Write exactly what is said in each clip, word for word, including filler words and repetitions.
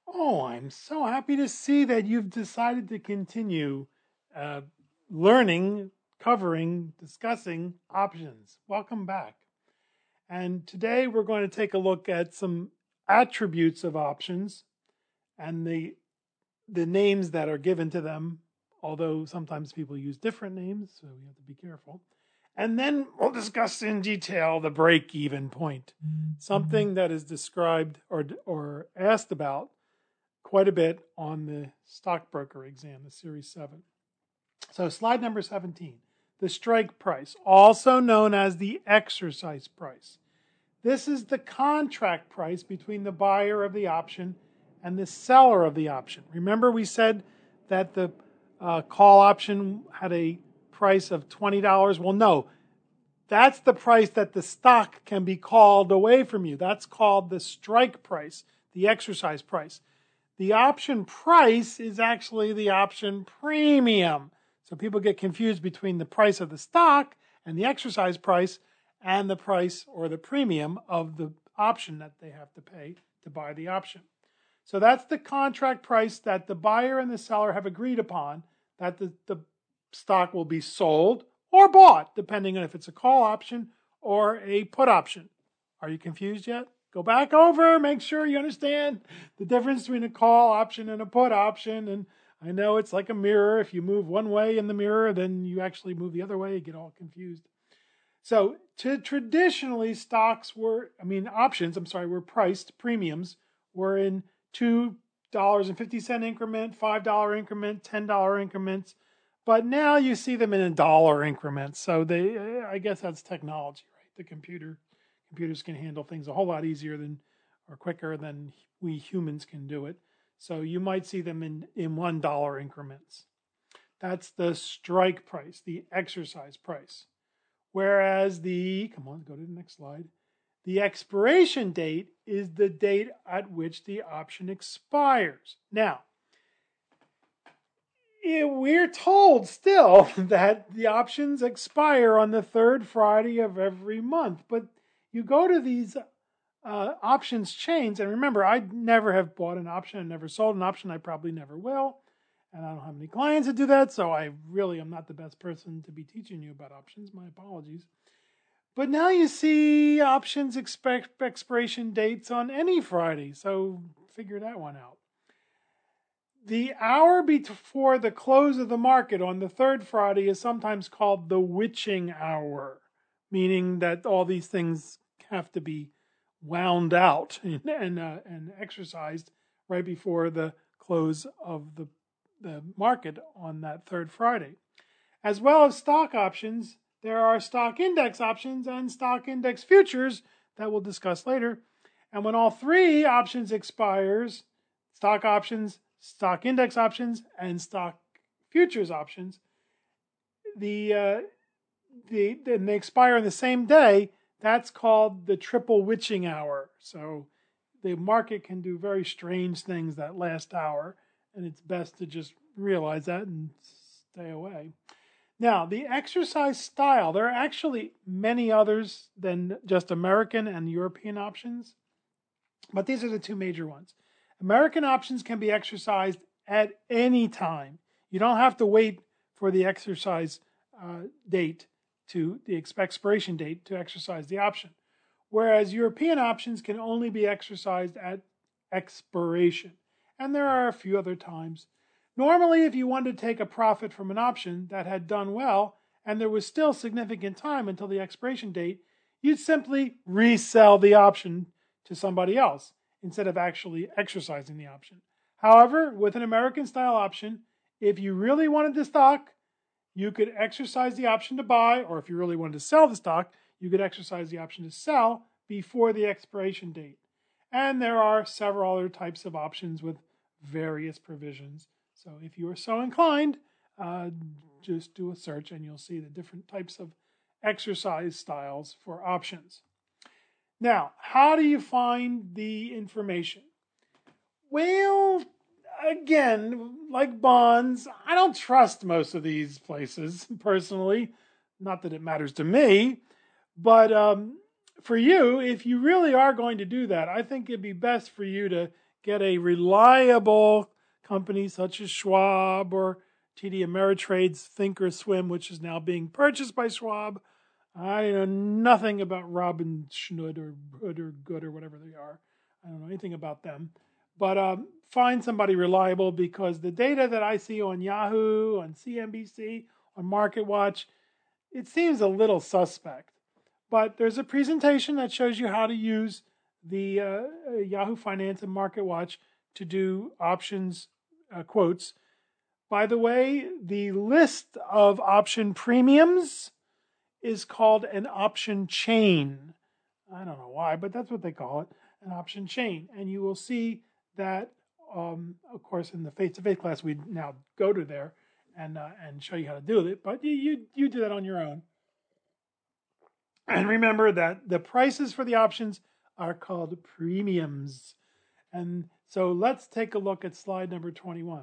Oh, I'm so happy to see that you've decided to continue uh, learning, covering, discussing options. Welcome back. And today we're going to take a look at some attributes of options and the the names that are given to them, although sometimes people use different names, so we have to be careful. And then we'll discuss in detail the break-even point, something that is described or or asked about quite a bit on the stockbroker exam, the Series seven. So slide number seventeen, the strike price, also known as the exercise price. This is the contract price between the buyer of the option and the seller of the option. Remember we said that the uh, call option had a price of twenty dollars? Well, no. That's the price that the stock can be called away from you. That's called the strike price, the exercise price. The option price is actually the option premium. So people get confused between the price of the stock and the exercise price and the price or the premium of the option that they have to pay to buy the option. So that's the contract price that the buyer and the seller have agreed upon, that the, the stock will be sold or bought, depending on if it's a call option or a put option. Are you confused yet? Go back over, make sure you understand the difference between a call option and a put option. And I know it's like a mirror. If you move one way in the mirror, then you actually move the other way, you get all confused. So to traditionally stocks were, I mean options, I'm sorry, were priced, premiums were in two dollars and fifty cents increment, five dollars increment, ten dollars increments. But now you see them in a dollar increments. So they, I guess that's technology, right? The computer Computers can handle things a whole lot easier than or quicker than we humans can do it. So you might see them in, in one dollar increments. That's the strike price, the exercise price. Whereas the, come on, go to the next slide. The expiration date is the date at which the option expires. Now, we're told still that the options expire on the third Friday of every month, but you go to these uh, options chains, and remember, I never have bought an option and never sold an option. I probably never will, and I don't have any clients that do that, so I really am not the best person to be teaching you about options. My apologies. But now you see options expect expiration dates on any Friday, so figure that one out. The hour before the close of the market on the third Friday is sometimes called the witching hour, meaning that all these things have to be wound out and and, uh, and exercised right before the close of the, the market on that third Friday. As well as stock options, there are stock index options and stock index futures that we'll discuss later. And when all three options expires, stock options, stock index options, and stock futures options, the uh, the and they expire on the same day. That's called the triple witching hour. So the market can do very strange things that last hour, and it's best to just realize that and stay away. Now, the exercise style, there are actually many others than just American and European options, but these are the two major ones. American options can be exercised at any time. You don't have to wait for the exercise uh, date to the expiration date to exercise the option. Whereas European options can only be exercised at expiration. And there are a few other times. Normally, if you wanted to take a profit from an option that had done well and there was still significant time until the expiration date, you'd simply resell the option to somebody else instead of actually exercising the option. However, with an American style option, if you really wanted the stock, you could exercise the option to buy, or if you really wanted to sell the stock, you could exercise the option to sell before the expiration date. And there are several other types of options with various provisions. So if you are so inclined, uh, just do a search and you'll see the different types of exercise styles for options. Now, how do you find the information? Well, again, like bonds, I don't trust most of these places personally. Not that it matters to me, but um, for you, if you really are going to do that, I think it'd be best for you to get a reliable company such as Schwab or T D Ameritrade's Thinkorswim, which is now being purchased by Schwab. I know nothing about Robin Schnood or Hood or Good or whatever they are. I don't know anything about them. But um, find somebody reliable, because the data that I see on Yahoo, on C N B C, on MarketWatch, it seems a little suspect. But there's a presentation that shows you how to use the uh, Yahoo Finance and MarketWatch to do options uh, quotes. By the way, the list of option premiums is called an option chain. I don't know why, but that's what they call it, an option chain. And you will see that, um, of course, in the face-to-face class, we now go to there and uh, and show you how to do it. But you, you you do that on your own. And remember that the prices for the options are called premiums. And so let's take a look at slide number twenty-one.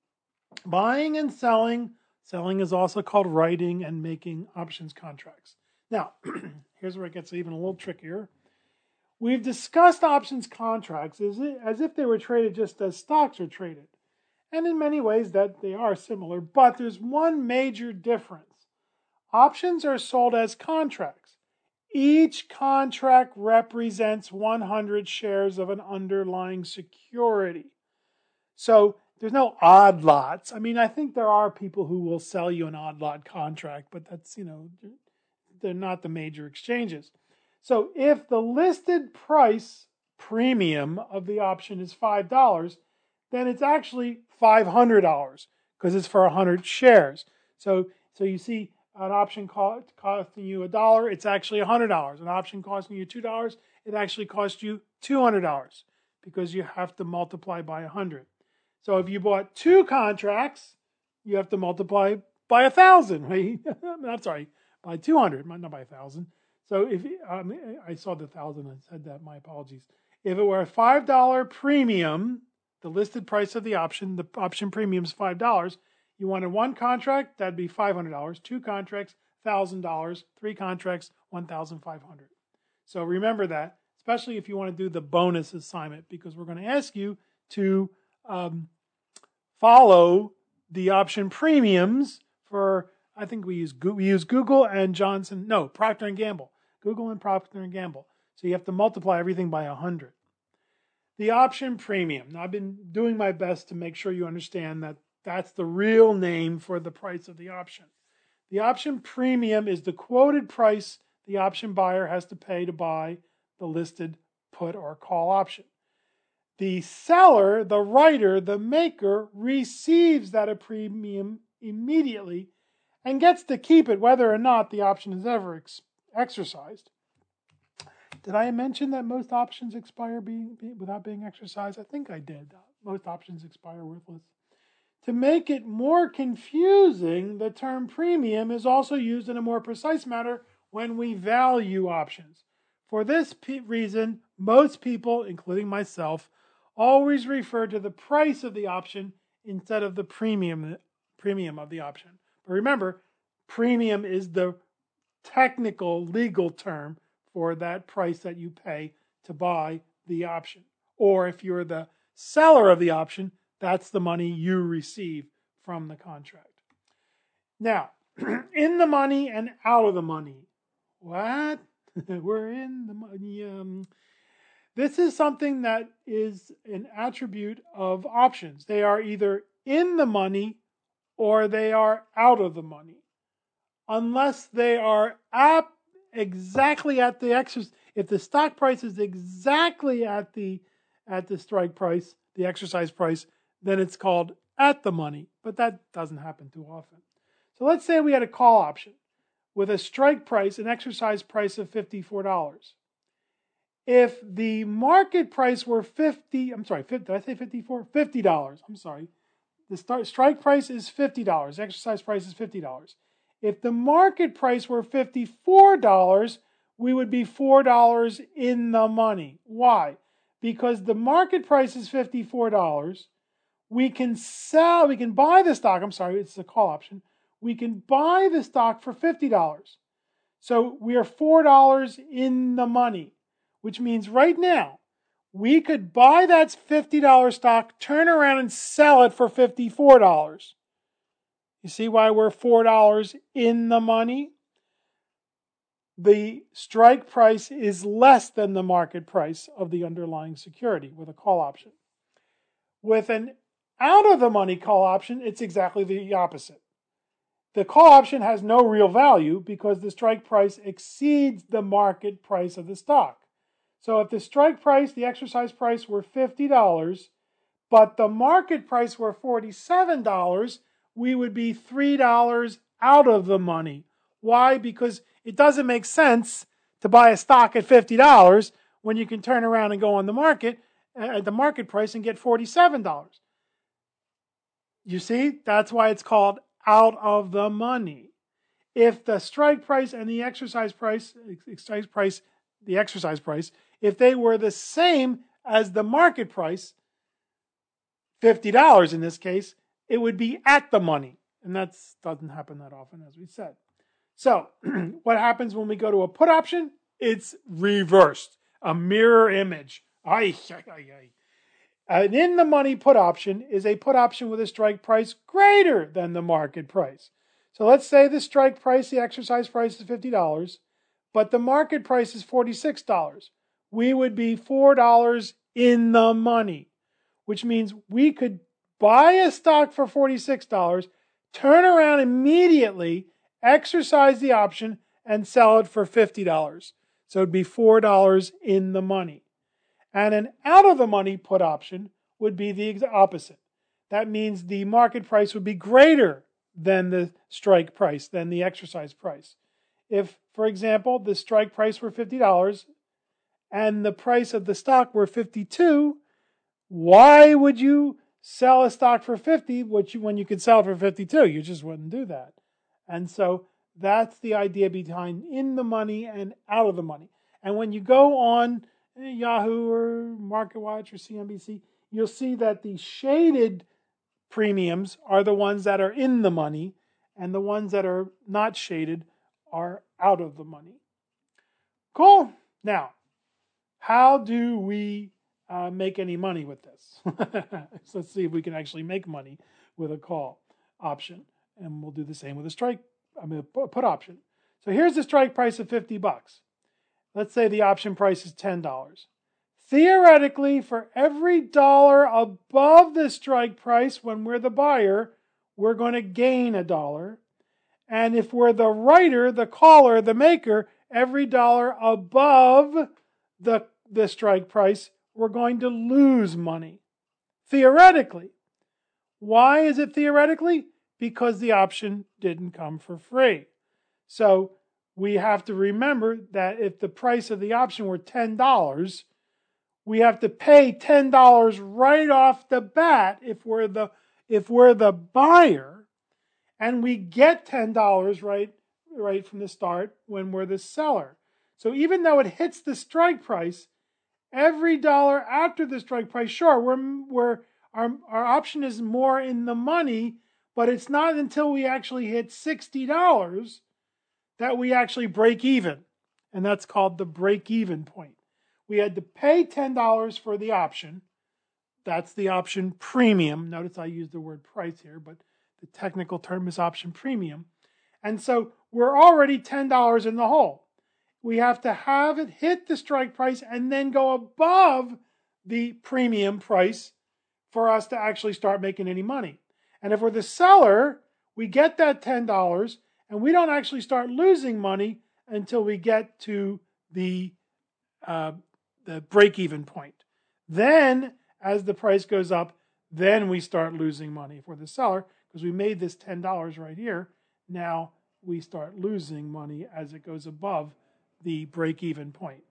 Buying and selling. Selling is also called writing and making options contracts. Now, here's where it gets even a little trickier. We've discussed options contracts as if, as if they were traded just as stocks are traded. And in many ways that they are similar, but there's one major difference. Options are sold as contracts. Each contract represents one hundred shares of an underlying security. So there's no odd lots. I mean, I think there are people who will sell you an odd lot contract, but that's, you know, they're not the major exchanges. So if the listed price premium of the option is five dollars, then it's actually five hundred dollars because it's for one hundred shares. So so you see an option cost, costing you a dollar, it's actually one hundred dollars. An option costing you two dollars, it actually costs you two hundred dollars because you have to multiply by one hundred. So if you bought two contracts, you have to multiply by one thousand, right? I'm sorry, by two hundred, not by one thousand. So if um, I saw the one thousand and said that, my apologies. If it were a five dollars premium, the listed price of the option, the option premium is five dollars. You wanted one contract, that'd be five hundred dollars. Two contracts, one thousand dollars. Three contracts, one thousand five hundred dollars. So remember that, especially if you want to do the bonus assignment, because we're going to ask you to um, follow the option premiums for, I think we use we use Google and Johnson, no, Procter and Gamble. Google and Procter and Gamble. So you have to multiply everything by one hundred. The option premium. Now, I've been doing my best to make sure you understand that that's the real name for the price of the option. The option premium is the quoted price the option buyer has to pay to buy the listed put or call option. The seller, the writer, the maker receives that a premium immediately and gets to keep it whether or not the option is ever ex- exercised. Did I mention that most options expire being, be, without being exercised? I think I did. Most options expire worthless. To make it more confusing, the term premium is also used in a more precise manner when we value options. For this p- reason, most people, including myself, always refer to the price of the option instead of the premium, premium of the option. But remember, premium is the technical legal term for that price that you pay to buy the option. Or if you're the seller of the option, that's the money you receive from the contract. Now, in the money and out of the money. What? We're in the money. Um, this is something that is an attribute of options. They are either in the money or they are out of the money. Unless they are at exactly at the exercise. If the stock price is exactly at the at the strike price, the exercise price, then it's called at the money. But that doesn't happen too often. So let's say we had a call option with a strike price, an exercise price of fifty-four dollars. If the market price were fifty, I'm sorry, did I say fifty-four? fifty dollars. I'm sorry. The start, strike price is fifty dollars. Exercise price is fifty dollars. If the market price were fifty-four dollars, we would be four dollars in the money. Why? Because the market price is fifty-four dollars. We can sell, we can buy the stock, I'm sorry, it's a call option. We can buy the stock for fifty dollars. So we are four dollars in the money, which means right now we could buy that fifty dollars stock, turn around and sell it for fifty-four dollars. You see why we're four dollars in the money? The strike price is less than the market price of the underlying security with a call option. With an out-of-the-money call option, it's exactly the opposite. The call option has no real value because the strike price exceeds the market price of the stock. So if the strike price, the exercise price, were fifty dollars, but the market price were forty-seven dollars, we would be three dollars out of the money. Why? Because it doesn't make sense to buy a stock at fifty dollars when you can turn around and go on the market at the market price and get forty-seven dollars. You see, that's why it's called out of the money. If the strike price and the exercise price, exercise price, the exercise price, if they were the same as the market price, fifty dollars in this case, it would be at the money. And that doesn't happen that often, as we said. So what happens when we go to a put option? It's reversed, a mirror image. Ay, ay, ay, ay. An in-the-money put option is a put option with a strike price greater than the market price. So let's say the strike price, the exercise price is fifty dollars, but the market price is forty-six dollars. We would be four dollars in the money, which means we could buy a stock for forty-six dollars, turn around immediately, exercise the option, and sell it for fifty dollars. So it'd be four dollars in the money. And an out-of-the-money put option would be the opposite. That means the market price would be greater than the strike price, than the exercise price. If, for example, the strike price were fifty dollars and the price of the stock were fifty-two dollars, why would you sell a stock for fifty dollars when you could sell it for fifty-two dollars? You just wouldn't do that. And so that's the idea behind in the money and out of the money. And when you go on Yahoo or MarketWatch or C N B C, you'll see that the shaded premiums are the ones that are in the money, and the ones that are not shaded are out of the money. Cool. Now, how do we uh, make any money with this? So let's see if we can actually make money with a call option, and we'll do the same with a strike, I mean, a put option. So here's the strike price of fifty bucks. Let's say the option price is ten dollars. Theoretically, for every dollar above the strike price when we're the buyer, we're going to gain a dollar. And if we're the writer, the caller, the maker, every dollar above the, the strike price, we're going to lose money. Theoretically. Why is it theoretically? Because the option didn't come for free. So we have to remember that if the price of the option were ten dollars, we have to pay ten dollars right off the bat if we're the if we're the buyer, and we get ten dollars right right from the start when we're the seller. So even though it hits the strike price, every dollar after the strike price, sure, we're we're our our option is more in the money, but it's not until we actually hit sixty dollars that we actually break even. And that's called the break-even point. We had to pay ten dollars for the option. That's the option premium. Notice I used the word price here, but the technical term is option premium. And so we're already ten dollars in the hole. We have to have it hit the strike price and then go above the premium price for us to actually start making any money. And if we're the seller, we get that ten dollars, and we don't actually start losing money until we get to the uh, the break-even point. Then, as the price goes up, then we start losing money if we're the seller, because we made this ten dollars right here. Now we start losing money as it goes above the break-even point.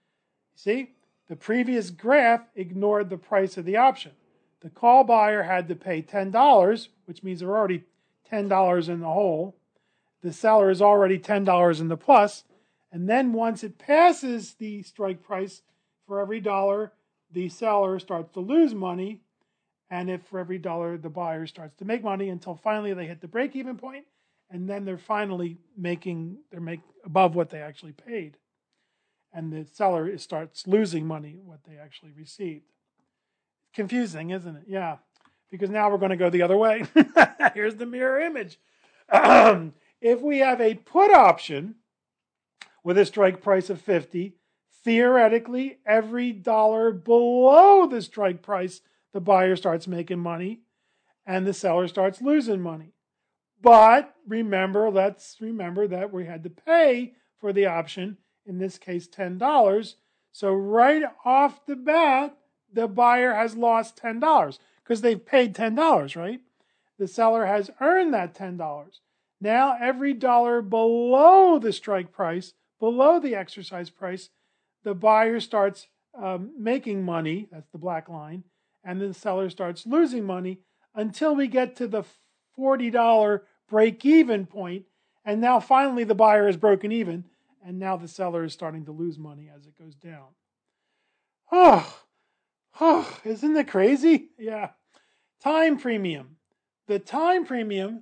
See, the previous graph ignored the price of the option. The call buyer had to pay ten dollars, which means they're already ten dollars in the hole. The seller is already ten dollars in the plus. And then once it passes the strike price, for every dollar, the seller starts to lose money. And if for every dollar, the buyer starts to make money until finally they hit the break-even point, and then they're finally making, they're make above what they actually paid. and the seller starts losing money, what they actually received. Confusing, isn't it? Yeah, because now we're going to go the other way. Here's the mirror image. If we have a put option with a strike price of fifty, theoretically, every dollar below the strike price, the buyer starts making money and the seller starts losing money. But remember, let's remember that we had to pay for the option, in this case ten dollars. So right off the bat, the buyer has lost ten dollars because they've paid ten dollars, right? The seller has earned that ten dollars. Now every dollar below the strike price, below the exercise price, the buyer starts um, making money, that's the black line, and the seller starts losing money until we get to the forty dollars break-even point, and now finally the buyer has broken even, and now the seller is starting to lose money as it goes down. Oh, oh, isn't that crazy? Yeah. Time premium. The time premium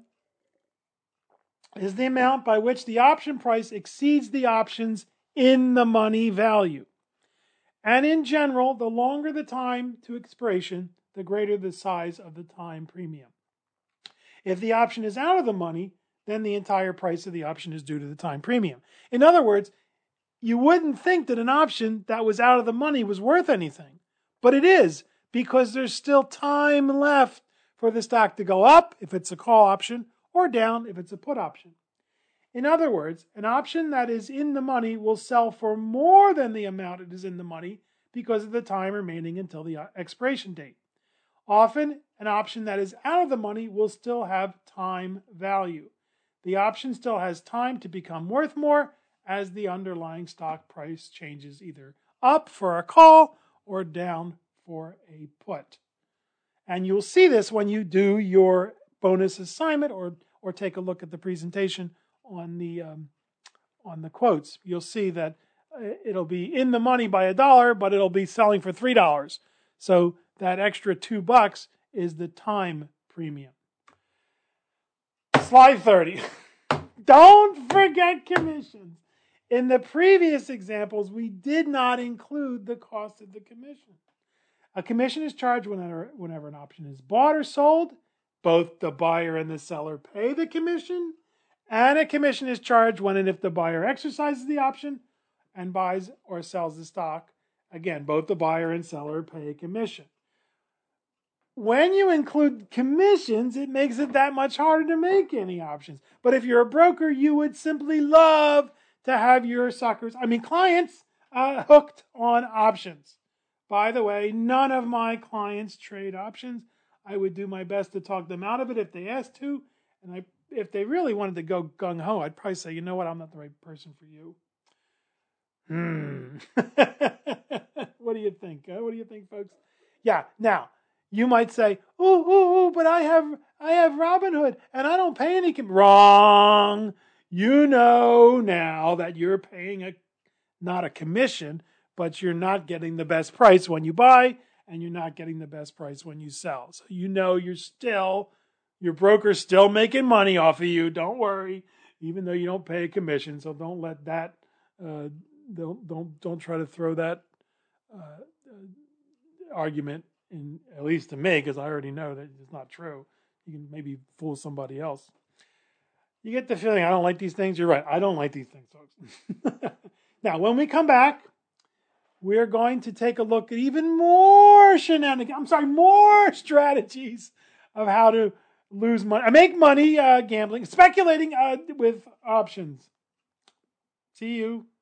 is the amount by which the option price exceeds the option's in the money value. And in general, the longer the time to expiration, the greater the size of the time premium. If the option is out of the money, then the entire price of the option is due to the time premium. In other words, you wouldn't think that an option that was out of the money was worth anything, but it is, because there's still time left for the stock to go up if it's a call option or down if it's a put option. In other words, an option that is in the money will sell for more than the amount it is in the money because of the time remaining until the expiration date. Often, an option that is out of the money will still have time value. The option still has time to become worth more as the underlying stock price changes either up for a call or down for a put. And you'll see this when you do your bonus assignment or, or take a look at the presentation on the, um, on the quotes. You'll see that it'll be in the money by a dollar, but it'll be selling for three dollars. So that extra two bucks is the time premium. Slide thirty. Don't forget commissions. In the previous examples, we did not include the cost of the commission. A commission is charged whenever, whenever an option is bought or sold. Both the buyer and the seller pay the commission. And a commission is charged when and if the buyer exercises the option and buys or sells the stock. Again, both the buyer and seller pay a commission. When you include commissions, it makes it that much harder to make any options. But if you're a broker, you would simply love to have your suckers, I mean clients, uh, hooked on options. By the way, none of my clients trade options. I would do my best to talk them out of it if they asked to. And I, if they really wanted to go gung-ho, I'd probably say, you know what, I'm not the right person for you. Hmm. What do you think? Huh? What do you think, folks? Yeah, now, you might say, ooh, ooh, ooh, but I have I have Robinhood and I don't pay any com-. Wrong. You know now that you're paying a not a commission, but you're not getting the best price when you buy and you're not getting the best price when you sell. So you know you're still, your broker's still making money off of you. Don't worry, even though you don't pay a commission. So don't let that, uh, don't, don't, don't try to throw that uh, uh, argument in, at least to me, because I already know that it's not true. You can maybe fool somebody else. You get the feeling I don't like these things. You're right. I don't like these things, folks. Now, when we come back, we're going to take a look at even more shenanigans. I'm sorry, more strategies of how to lose money. I make money uh, gambling, speculating uh, with options. See you.